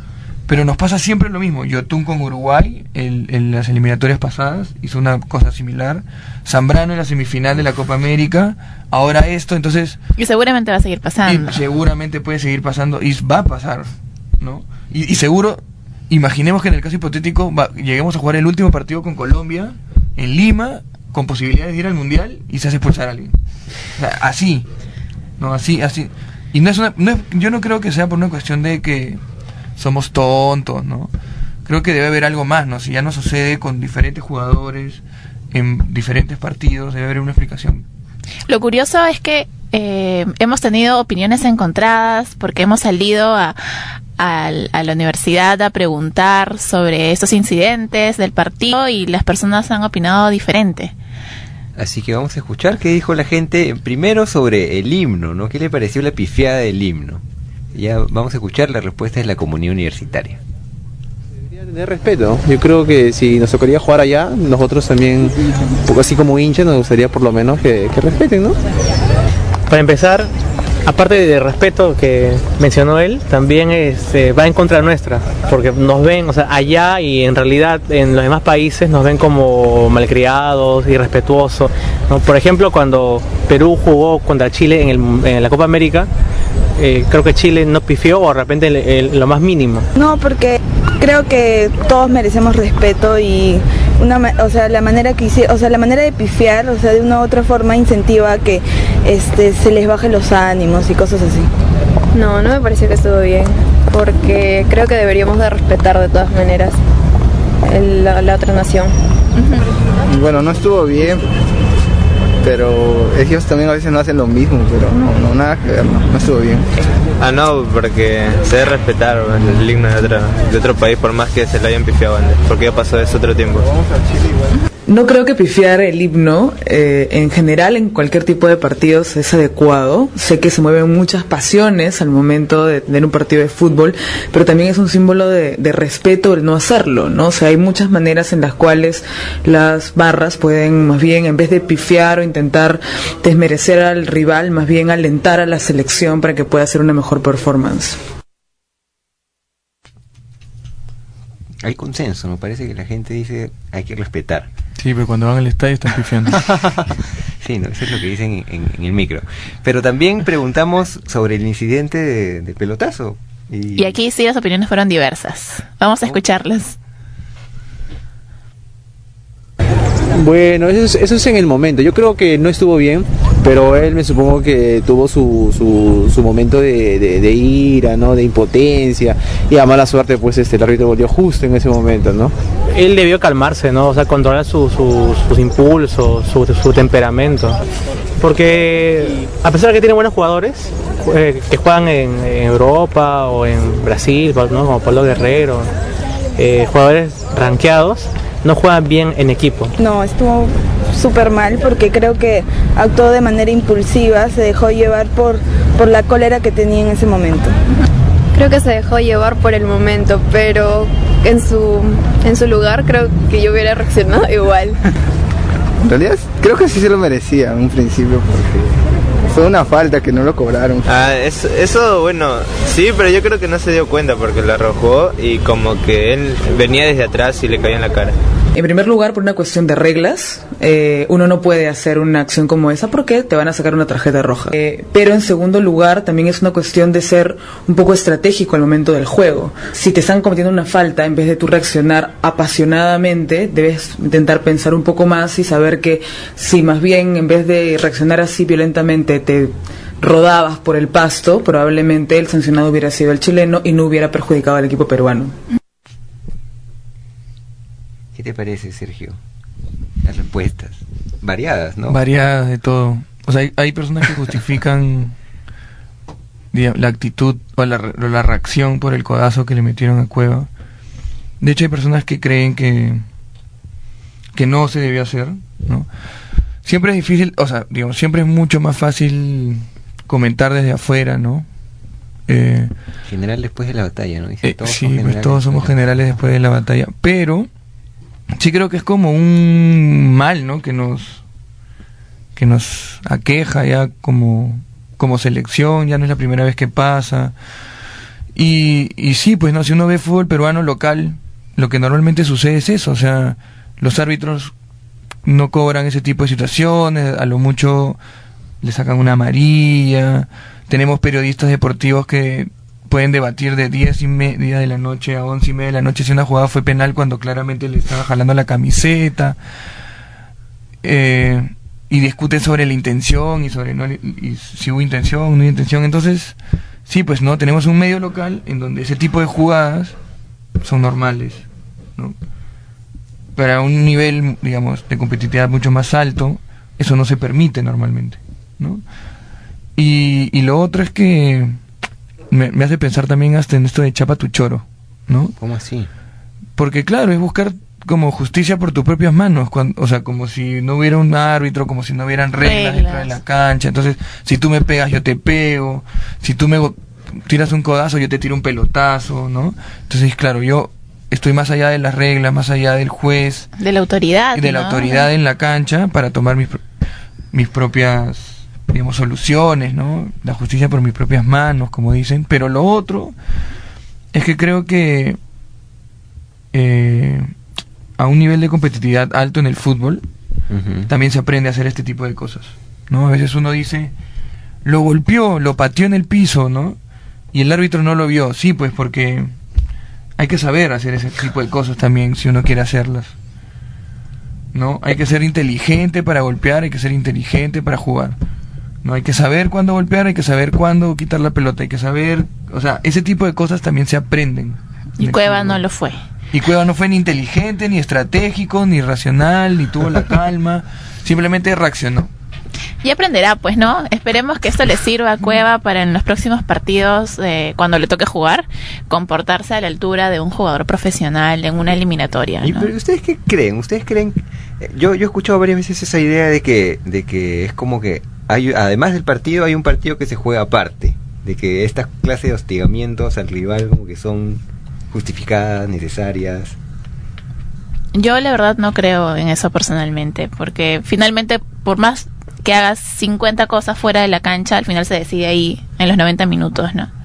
pero nos pasa siempre lo mismo. Yotun con Uruguay en, en las eliminatorias pasadas hizo una cosa similar. Zambrano en la semifinal de la Copa América. Ahora esto, entonces... Y seguramente va a seguir pasando. Y seguramente puede seguir pasando y va a pasar, ¿no? Y, y seguro, imaginemos que en el caso hipotético va, lleguemos a jugar el último partido con Colombia en Lima, con posibilidades de ir al Mundial y se hace expulsar a alguien. O sea, así, ¿no? Así, así. Y no es una, no es, yo no creo que sea por una cuestión de que somos tontos, ¿no? Creo que debe haber algo más, ¿no? Si ya no sucede con diferentes jugadores en diferentes partidos, debe haber una explicación. Lo curioso es que eh, hemos tenido opiniones encontradas porque hemos salido a, a, a la universidad a preguntar sobre estos incidentes del partido y las personas han opinado diferente. Así que vamos a escuchar qué dijo la gente primero sobre el himno, ¿no? ¿Qué le pareció la pifiada del himno? Ya vamos a escuchar la respuesta de la comunidad universitaria. Debería tener respeto. Yo creo que si nos tocaría jugar allá, nosotros también, un poco así como hinchas, nos gustaría por lo menos que, que respeten, ¿no? Para empezar, aparte de respeto que mencionó él, también este, va en contra nuestra, porque nos ven, o sea, allá y en realidad en los demás países nos ven como malcriados, irrespetuosos, ¿no? Por ejemplo, cuando Perú jugó contra Chile en, el, en la Copa América, eh, creo que Chile no pifió o de repente el, el, lo más mínimo. No, porque creo que todos merecemos respeto y una, o sea, la manera que hice, o sea, la manera de pifiar, o sea, de una u otra forma incentiva que este se les baje los ánimos y cosas así. No, no me pareció que estuvo bien, porque creo que deberíamos de respetar de todas maneras el, la, la otra nación. Uh-huh. Bueno, no estuvo bien, pero ellos también a veces no hacen lo mismo, pero no, no nada que ver, no, no estuvo bien. Ah, no, porque se debe respetar el himno de otro, de otro país, por más que se lo hayan pifiado antes, porque ya pasó eso otro tiempo. No creo que pifiar el himno eh, en general en cualquier tipo de partidos es adecuado. Sé que se mueven muchas pasiones al momento de tener un partido de fútbol, pero también es un símbolo de, de respeto el no hacerlo, ¿no? O sea, hay muchas maneras en las cuales las barras pueden más bien, en vez de pifiar o intentar desmerecer al rival, más bien alentar a la selección para que pueda hacer una mejor performance. Hay consenso, me parece que la gente dice hay que respetar. Sí, pero cuando van al estadio están pifiando. Sí, no, eso es lo que dicen en, en, en el micro. Pero también preguntamos sobre el incidente de, de pelotazo. Y... y aquí sí las opiniones fueron diversas. Vamos a escucharlas. Bueno, eso es, eso es en el momento. Yo creo que no estuvo bien, pero él me supongo que tuvo su, su, su momento de, de, de ira, ¿no? De impotencia, y a mala suerte pues este el árbitro volvió justo en ese momento, ¿no? Él debió calmarse, ¿no? O sea, controlar su, su, sus impulsos, su, su temperamento, porque a pesar de que tiene buenos jugadores eh, que juegan en, en Europa o en Brasil, ¿no? Como Pablo Guerrero, eh, jugadores rankeados, no juegan bien en equipo. No, estuvo súper mal porque creo que actuó de manera impulsiva, se dejó llevar por, por la cólera que tenía en ese momento. Creo que se dejó llevar por el momento, pero en su, en su lugar creo que yo hubiera reaccionado igual. En realidad creo que sí se lo merecía en un principio porque fue una falta que no lo cobraron. Ah, eso, eso, bueno, sí, pero yo creo que no se dio cuenta porque lo arrojó y como que él venía desde atrás y le caía en la cara. En primer lugar, por una cuestión de reglas, eh, uno no puede hacer una acción como esa porque te van a sacar una tarjeta roja. Eh, pero en segundo lugar, también es una cuestión de ser un poco estratégico al momento del juego. Si te están cometiendo una falta, en vez de tú reaccionar apasionadamente, debes intentar pensar un poco más y saber que si más bien en vez de reaccionar así violentamente te rodabas por el pasto, probablemente el sancionado hubiera sido el chileno y no hubiera perjudicado al equipo peruano. ¿Qué te parece, Sergio? Las respuestas variadas, ¿no? Variadas de todo. O sea, hay, hay personas que justifican digamos, la actitud o la, la reacción por el codazo que le metieron a Cueva. De hecho, hay personas que creen que que no se debió hacer, ¿no? Siempre es difícil, o sea, digamos, siempre es mucho más fácil comentar desde afuera, ¿no? Eh, general después de la batalla, ¿no? Dice, eh, todos sí, son pues todos somos generales después de la batalla, pero sí creo que es como un mal, ¿no? Que nos que nos aqueja ya como como selección, ya no es la primera vez que pasa Y, y sí, pues no, si uno ve fútbol peruano local, lo que normalmente sucede es eso, o sea, los árbitros no cobran ese tipo de situaciones, a lo mucho le sacan una amarilla, tenemos periodistas deportivos que pueden debatir de diez y media de la noche a once y media de la noche si una jugada fue penal cuando claramente le estaba jalando la camiseta, eh, y discuten sobre la intención y sobre no, y si hubo intención o no hubo intención. Entonces sí, pues no, tenemos un medio local en donde ese tipo de jugadas son normales, ¿no? Para un nivel, digamos, de competitividad mucho más alto, eso no se permite normalmente, ¿no? Y, y lo otro es que me, me hace pensar también hasta en esto de chapa tu choro, ¿no? ¿Cómo así? Porque claro, es buscar como justicia por tus propias manos, cuando, o sea, como si no hubiera un árbitro, como si no hubieran reglas, reglas dentro de la cancha. Entonces, si tú me pegas, yo te pego, si tú me tiras un codazo, yo te tiro un pelotazo, ¿no? Entonces, claro, yo estoy más allá de las reglas, más allá del juez, de la autoridad, y de la ¿no? autoridad en la cancha para tomar mis, mis propias, digamos, soluciones, ¿no? La justicia por mis propias manos, como dicen. Pero lo otro es que creo que eh, a un nivel de competitividad alto en el fútbol, uh-huh, también se aprende a hacer este tipo de cosas, ¿no? A veces uno dice, lo golpeó, lo pateó en el piso, ¿no? Y el árbitro no lo vio. Sí, pues porque hay que saber hacer ese tipo de cosas también si uno quiere hacerlas, ¿no? Hay que ser inteligente para golpear, hay que ser inteligente para jugar, ¿no? Hay que saber cuándo golpear, hay que saber cuándo quitar la pelota, hay que saber, o sea, ese tipo de cosas también se aprenden. Y Cueva no lo fue. Y Cueva no fue ni inteligente, ni estratégico, ni racional, ni tuvo la calma, simplemente reaccionó. Y aprenderá, pues, ¿no? Esperemos que esto le sirva a Cueva para en los próximos partidos, eh, cuando le toque jugar, comportarse a la altura de un jugador profesional en una eliminatoria, ¿no? ¿Y pero ustedes qué creen? ¿Ustedes creen? Yo yo he escuchado varias veces esa idea de que de que es como que hay, además del partido, hay un partido que se juega aparte, de que estas clases de hostigamientos al rival como que son justificadas, necesarias. Yo la verdad no creo en eso personalmente, porque finalmente, por más que hagas cincuenta cosas fuera de la cancha, al final se decide ahí en los noventa minutos, ¿no?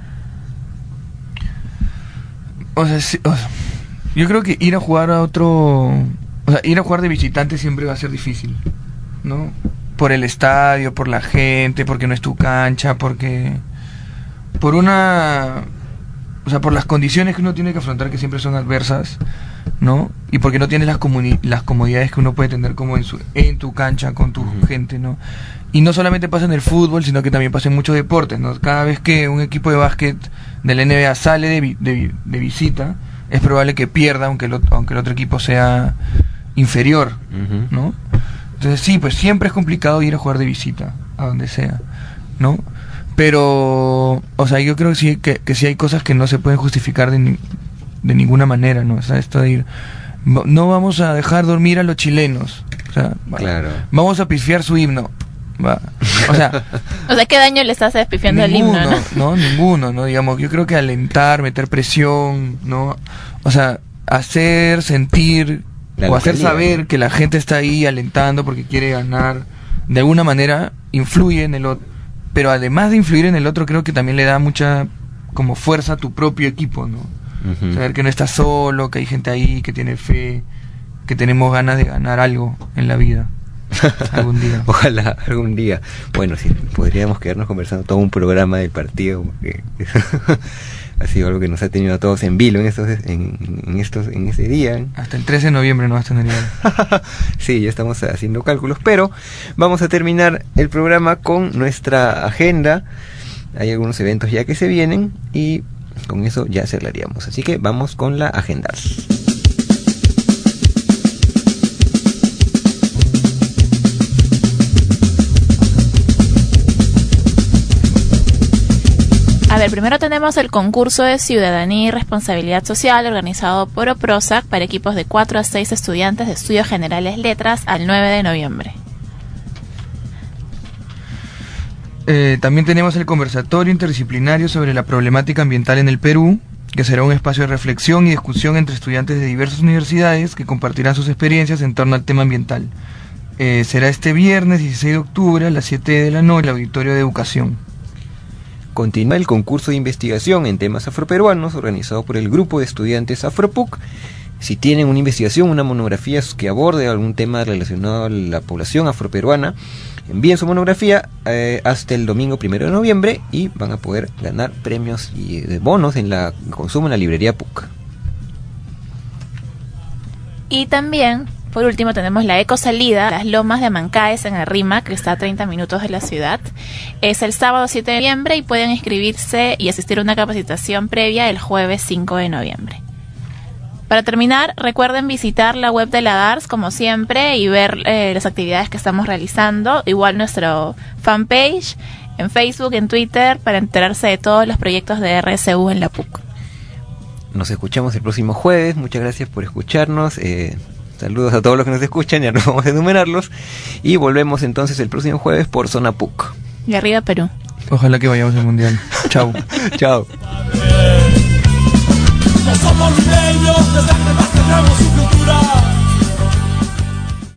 O sea, sí, o sea, yo creo que ir a jugar a otro, o sea, ir a jugar de visitante siempre va a ser difícil, ¿no? Por el estadio, por la gente, porque no es tu cancha, porque por una, o sea, por las condiciones que uno tiene que afrontar, que siempre son adversas, ¿no? Y porque no tienes las comuni- las comodidades que uno puede tener como en su en tu cancha con tu uh-huh. gente, ¿no? Y no solamente pasa en el fútbol, sino que también pasa en muchos deportes, ¿no? Cada vez que un equipo de básquet de la N B A sale de, vi- de, de visita, es probable que pierda, aunque el, aunque el otro equipo sea inferior, uh-huh. ¿no? Entonces sí, pues siempre es complicado ir a jugar de visita, a donde sea, ¿no? Pero, o sea, yo creo que sí, que, que sí hay cosas que no se pueden justificar de, ni, de ninguna manera, ¿no? O sea, esto de ir, no vamos a dejar dormir a los chilenos, o sea, claro. Vamos a pifiar su himno, va. O sea, o sea, ¿qué daño le estás pifiando al himno, no? No, ninguno, ¿no? Digamos, yo creo que alentar, meter presión, ¿no? O sea, hacer sentir la o hacer saber, ¿no?, que la gente está ahí alentando porque quiere ganar, de alguna manera influye en el otro. Pero además de influir en el otro, creo que también le da mucha como fuerza a tu propio equipo, ¿no? Uh-huh. Saber que no estás solo, que hay gente ahí, que tiene fe, que tenemos ganas de ganar algo en la vida. Algún día. Ojalá, algún día. Bueno, sí, podríamos quedarnos conversando todo un programa del partido, porque ha sido algo que nos ha tenido a todos en vilo en estos, en, en estos, en ese día. Hasta el trece de noviembre no vas a tener idea. Sí, ya estamos haciendo cálculos, pero vamos a terminar el programa con nuestra agenda. Hay algunos eventos ya que se vienen y con eso ya cerraríamos. Así que vamos con la agenda. A ver, primero tenemos el concurso de Ciudadanía y Responsabilidad Social organizado por OPROSAC para equipos de cuatro a seis estudiantes de Estudios Generales Letras al nueve de noviembre. Eh, también tenemos el conversatorio interdisciplinario sobre la problemática ambiental en el Perú, que será un espacio de reflexión y discusión entre estudiantes de diversas universidades que compartirán sus experiencias en torno al tema ambiental. Eh, será este viernes dieciséis de octubre a las siete de la noche en el Auditorio de Educación. continúa el concurso de investigación en temas afroperuanos organizado por el grupo de estudiantes Afropuc. Si tienen una investigación, una monografía que aborde algún tema relacionado a la población afroperuana, envíen su monografía eh, hasta el domingo primero de noviembre y van a poder ganar premios y de bonos en la consumo en la librería P U C. Y también, por último, tenemos la ecosalida, las lomas de Amancaes en Arrima, que está a treinta minutos de la ciudad. Es el sábado siete de noviembre y pueden inscribirse y asistir a una capacitación previa el jueves cinco de noviembre. Para terminar, recuerden visitar la web de la D A R S como siempre y ver eh, las actividades que estamos realizando. Igual nuestro fanpage en Facebook, en Twitter, para enterarse de todos los proyectos de R S U en la P U C. Nos escuchamos el próximo jueves. Muchas gracias por escucharnos. Eh, saludos a todos los que nos escuchan, ya no vamos a enumerarlos. Y volvemos entonces el próximo jueves por Zona P U C. Y arriba Perú. Ojalá que vayamos al mundial. Chao. Chao. No somos limeños, de sangre más tenemos su cultura.